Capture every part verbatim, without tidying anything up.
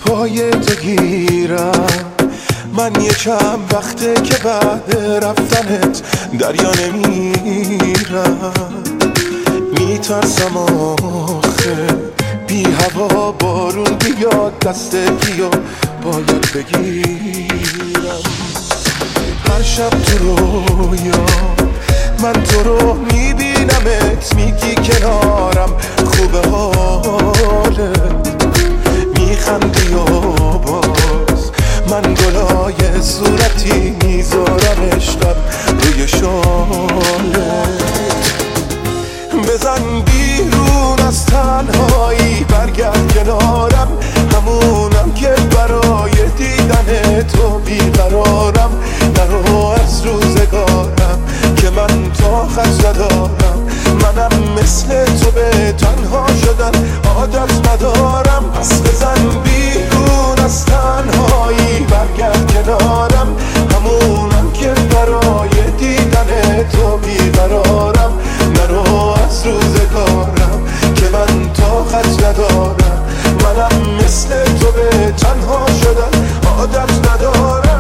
پای تو گیرم. من یه چند وقته که بعد رفتنت دریا نمیرم. میترسم آخه بی هوا بارون بیاد دست گیو باید بگیرم. هر شب تو رویا من تو رو میبینمت، میگی کنارم خوبه حالت، میخندی و باز من گلای صورتی میذارم عشقم روی شالت. بزن بیرون از تنهایی برگرد کنارم، همونم که برای دیدن تو بیقرارم. نرو از روزگارم که من طاقت ندارم، منم مثل تو به تنها شدن عادت ندارم. پس بزن بیرون از تنهایی برگرد کنارم، همونم که برای دیدن تو بیقرارم. نرو از روزگارم که من طاقت ندارم، منم مثل تو به تنها شدن عادت ندارم.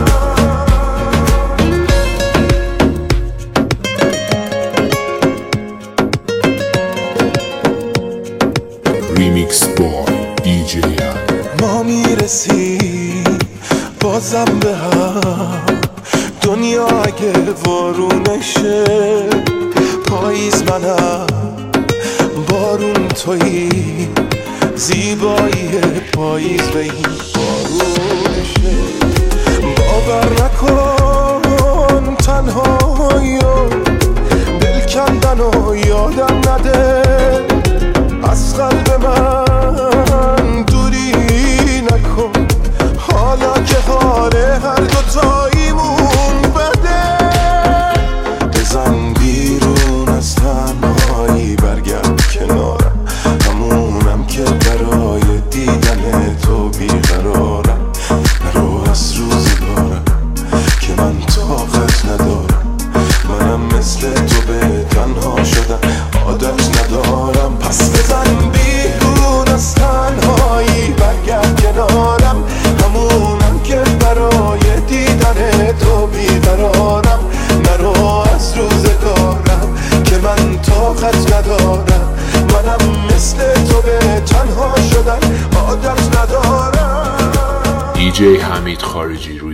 ریمیکس بای دی جی ما میرسیم بازم به هم، دنیا اگه وارونشه پاییز منم بارون تویی، زیبایی پاییز به این بارونشه. باور نکن تنهایی و دل کندن و یادم نده، از قلب من دوری نکن حالا که حال هر دوتاییمون بده. بزن بیرون از تنهایی برگرد کنارم، همونم که برای دیدن تو بیقرارم. نرو از روزگارم که من طاقت ندارم، منم مثل تو به تنها شدن عادت ندارم. پس بزن بیرون از تنهایی برگرد کنارم، همونم که برای دیدن تو بیقرارم. نرو از روزگارم که من طاقت ندارم، منم مثل تو به تنها شدن عادت ندارم. دی جی حمید خارجی.